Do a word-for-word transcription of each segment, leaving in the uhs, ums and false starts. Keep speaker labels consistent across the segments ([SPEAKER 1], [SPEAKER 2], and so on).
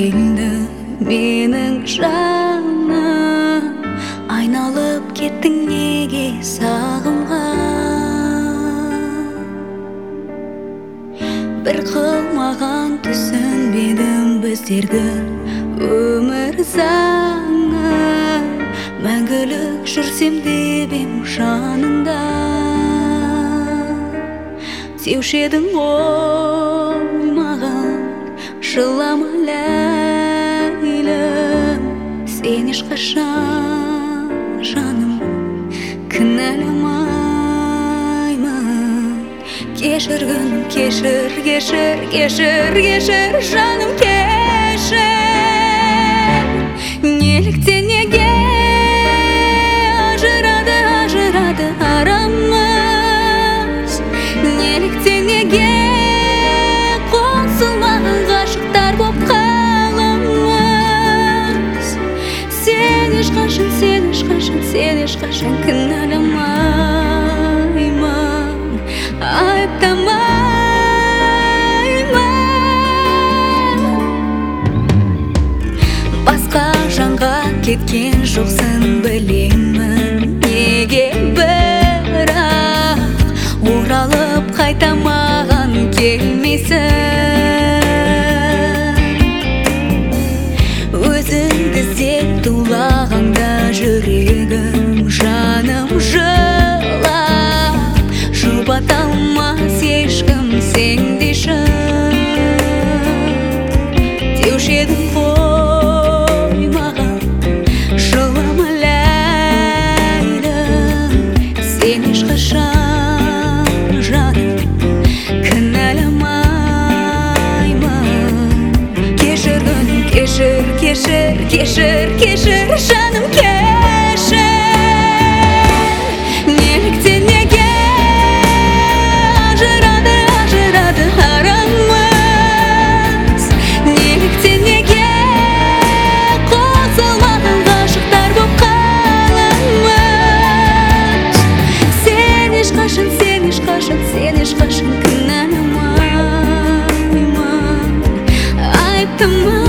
[SPEAKER 1] келді менің жаным, айналып кеттің неге сағымға. Бір қылмаған түсінбедім біздерді өмір заңы, мәңгілік жүрсем деп ем жаныңда. Сеуші едің ғой маған, жылама ләйлім, сен ешқашан жаным кінәламаймын. Кешір күнім, кешір, кешір, кешір, кешір жаным, кешір. Неліктен неге ажырады, ажырады арамыз? Неліктен неге қосылмаған ғашықтар боп қаламыз? Сен ешқашан, сен ешқашан, сен ешқашан кінәламаймын, айыптамаймын. Басқа жанға кеткен жоқсың білемін, неге бірақ оралып қайта маған келмейсің? Өзіңді іздеп тулағанда жүрегім жаным жылап, жұбата алмас ешкім сендей шын. Деуші едің ғой маған, жылама ләйлім, сен ешқашан жаным кінәламаймын. Кешір күнім, кешір, кешір, кешір, кешір жаным, кешір. Неліктен неге ажырады, ажырады арамыз? Неліктен неге қосылмаған ғашықтар боп қаламыз? Сен ешқашан, сен ешқашан, сен ешқашан кінәламаймын, айыптамаймын.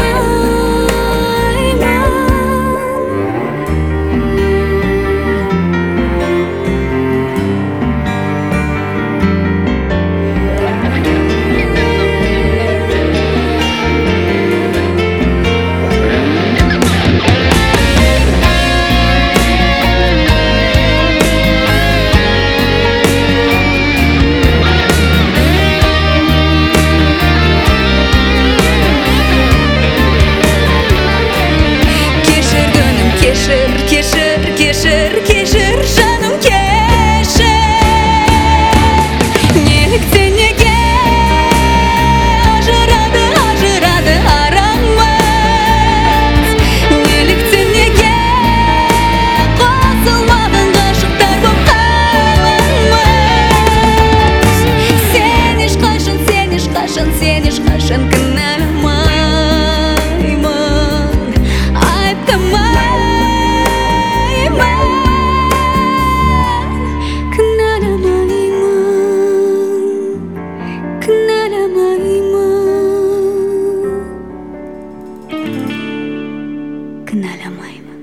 [SPEAKER 1] Кешір, кешір, кешір, кешір жаным, кешір. Неліктен неге ажырады, ажырады арамыз? Неліктен неге қосылмаған ғашықтар боп қаламыз? Сен ешқашан, сен ешқашан, сен ешқашан кінәламаймын, айыптамаймын. Кінәламаймын.